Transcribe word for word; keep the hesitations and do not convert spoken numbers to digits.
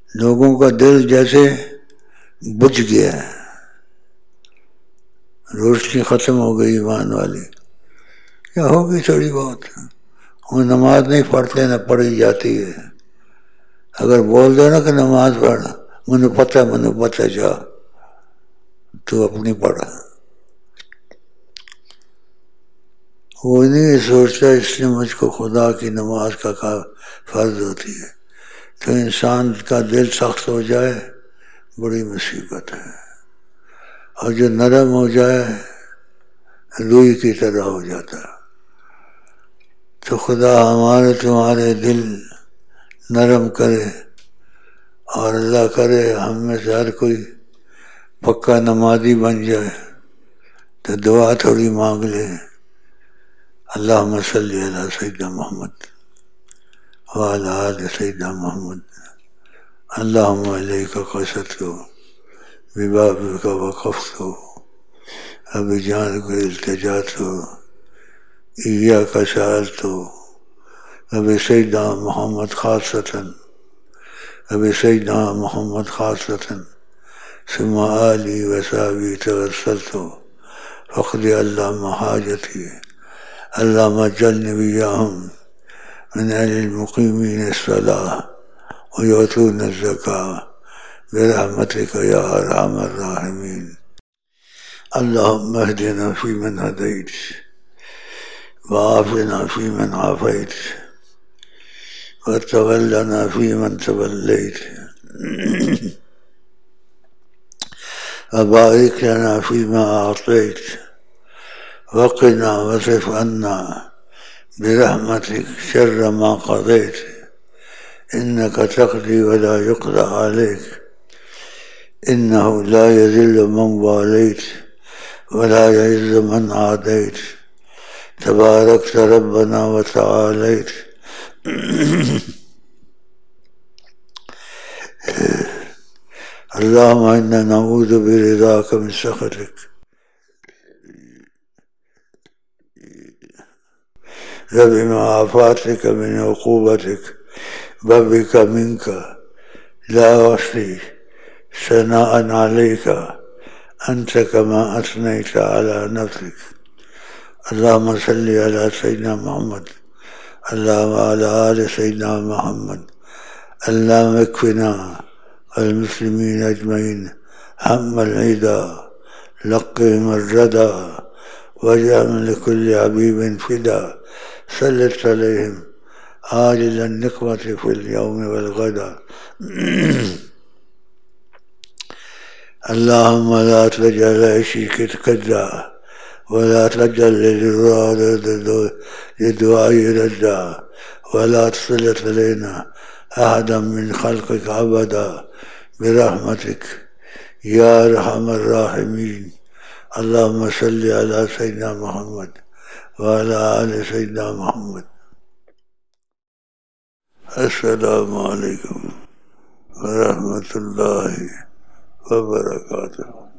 لوگوں کا دل جیسے بجھ گیا ہے، روشنی ختم ہو گئی ایمان والی، کیا ہوگی تھوڑی بہت، وہ نماز نہیں پڑھتے نہ پڑھی جاتی ہے، اگر بول دو نا کہ نماز پڑھ، مجھے پتہ مجھے پتہ جا تو اپنی پڑھا، وہ نہیں سوچتا اس نے مجھ کو خدا کی نماز کا فرض ہوتی ہے، تو انسان کا دل سخت ہو جائے بڑی مصیبت ہے، اور جو نرم ہو جائے روئی کی طرح ہو جاتا ہے۔ تو خدا ہمارے تمہارے دل نرم کرے، اور اللہ کرے ہم میں سے ہر کوئی پکا نمازی بن جائے، تو دعا تھوڑی مانگ لے، اللہم صلی علی سیدنا محمد وعلی آل سیدنا محمد، اللہم علیک قصدت ببابک وقفت وبجانبک التجأت ایاک سألت وبسیدنا محمد خاصۃ وبسیدنا محمد خاصۃ ثم آلی وصحبی توسلت فاقض اللہم حاجتی اللہم اجعلنی وإیاہم من اہل المقیمین الصلاۃ ویؤتون الزکاۃ برحمتک یا ارحم الراحمین۔ اللہم اہدنا فیمن ہدیت وعافنا فیمن عافیت وتولنا فیمن تولیت وبارک لنا فیما اعطیت وقنا واصرف عنا برحمتک شر ما قضیت انک تقضی ولا یقضى علیک انہ لا یذل من والیت ولا یعز من عادیت تبارکت ربنا وتعالیت۔ اللہم انا نعوذ برضاک من سخطک وبمعافاتک من عقوبتک وبک منک لا احصی ثناء علیک انت کما اثنیت علی نفسک۔ اللہم صلی علی سیدنا محمد اللہم علی آل سیدنا محمد۔ اللہم اکفنا والمسلمین اجمعین ہم العدا لقهم الردى واجعل لكل حبیب فدا سلط علیہم عاجل النقمة في اليوم والغدا۔ اللہم لا تجعل عیشی کدا ولا تجعل لدعائی ردا ولا تسلط علینا احدا من خلقک ابدا برحمتک یا ارحم الراحمین۔ اللہم صلی علی سیدنا محمد وعلی آل سیدنا محمد۔ السلام علیکم ورحمۃ اللہ وبرکاتہ۔